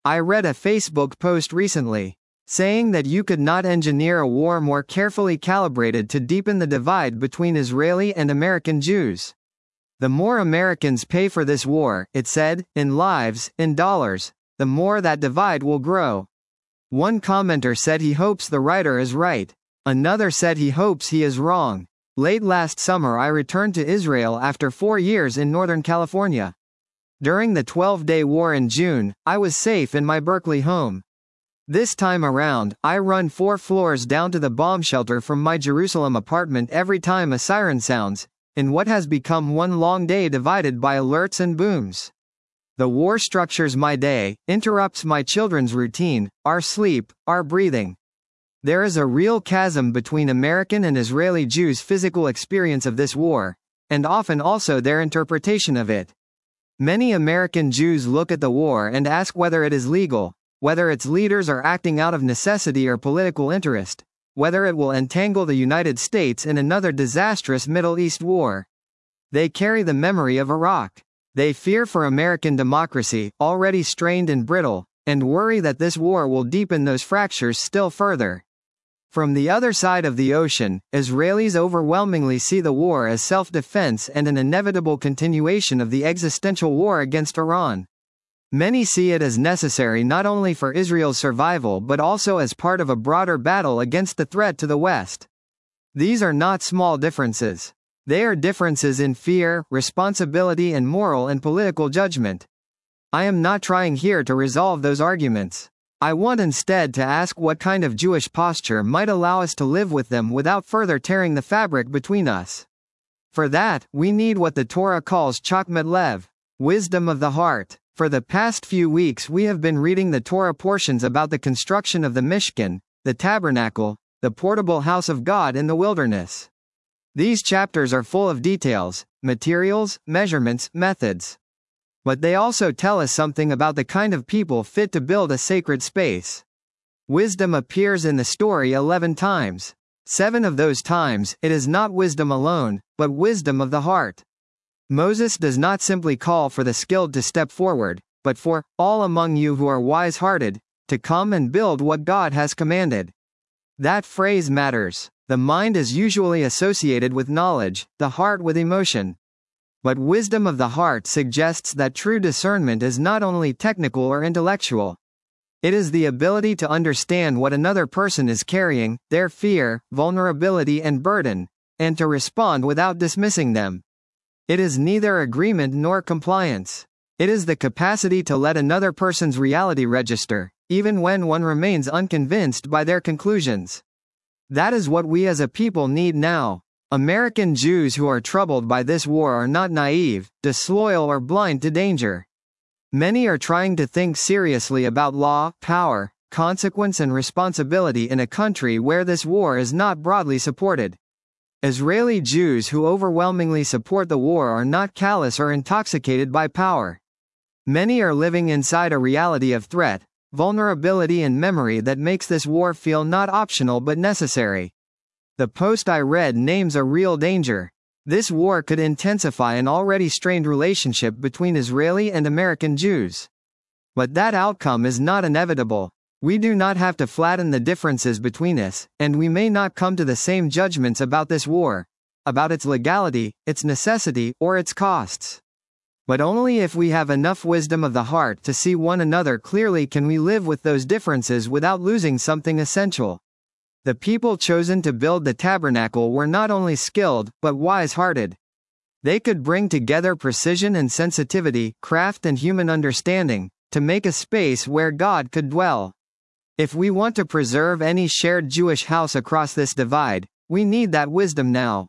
I read a Facebook post recently saying that you could not engineer a war more carefully calibrated to deepen the divide between Israeli and American Jews. The more Americans pay for this war, it said, in lives, in dollars, the more that divide will grow. One commenter said he hopes the writer is right. Another said he hopes he is wrong. Late last summer I returned to Israel after 4 years in Northern California. During the 12-day war in June, I was safe in my Berkeley home. This time around, I run 4 floors down to the bomb shelter from my Jerusalem apartment every time a siren sounds, in what has become one long day divided by alerts and booms. The war structures my day, interrupts my children's routine, our sleep, our breathing. There is a real chasm between American and Israeli Jews' physical experience of this war, and often also their interpretation of it. Many American Jews look at the war and ask whether it is legal, whether its leaders are acting out of necessity or political interest, whether it will entangle the United States in another disastrous Middle East war. They carry the memory of Iraq. They fear for American democracy, already strained and brittle, and worry that this war will deepen those fractures still further. From the other side of the ocean, Israelis overwhelmingly see the war as self-defense and an inevitable continuation of the existential war against Iran. Many see it as necessary not only for Israel's survival but also as part of a broader battle against the threat to the West. These are not small differences. They are differences in fear, responsibility, and moral and political judgment. I am not trying here to resolve those arguments. I want instead to ask what kind of Jewish posture might allow us to live with them without further tearing the fabric between us. For that, we need what the Torah calls chokhmat lev, wisdom of the heart. For the past few weeks we have been reading the Torah portions about the construction of the Mishkan, the tabernacle, the portable house of God in the wilderness. These chapters are full of details, materials, measurements, methods. But they also tell us something about the kind of people fit to build a sacred space. Wisdom appears in the story 11 times. 7 of those times, it is not wisdom alone, but wisdom of the heart. Moses does not simply call for the skilled to step forward, but for all among you who are wise-hearted, to come and build what God has commanded. That phrase matters. The mind is usually associated with knowledge, the heart with emotion. But wisdom of the heart suggests that true discernment is not only technical or intellectual. It is the ability to understand what another person is carrying, their fear, vulnerability, and burden, and to respond without dismissing them. It is neither agreement nor compliance. It is the capacity to let another person's reality register, even when one remains unconvinced by their conclusions. That is what we as a people need now. American Jews who are troubled by this war are not naive, disloyal, or blind to danger. Many are trying to think seriously about law, power, consequence, and responsibility in a country where this war is not broadly supported. Israeli Jews who overwhelmingly support the war are not callous or intoxicated by power. Many are living inside a reality of threat, vulnerability, and memory that makes this war feel not optional but necessary. The post I read names a real danger. This war could intensify an already strained relationship between Israeli and American Jews. But that outcome is not inevitable. We do not have to flatten the differences between us, and we may not come to the same judgments about this war, about its legality, its necessity, or its costs. But only if we have enough wisdom of the heart to see one another clearly can we live with those differences without losing something essential. The people chosen to build the tabernacle were not only skilled, but wise-hearted. They could bring together precision and sensitivity, craft and human understanding, to make a space where God could dwell. If we want to preserve any shared Jewish house across this divide, we need that wisdom now.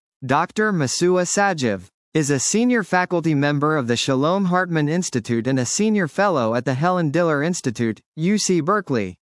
Dr. Masua Sajiv is a senior faculty member of the Shalom Hartman Institute and a senior fellow at the Helen Diller Institute, UC Berkeley.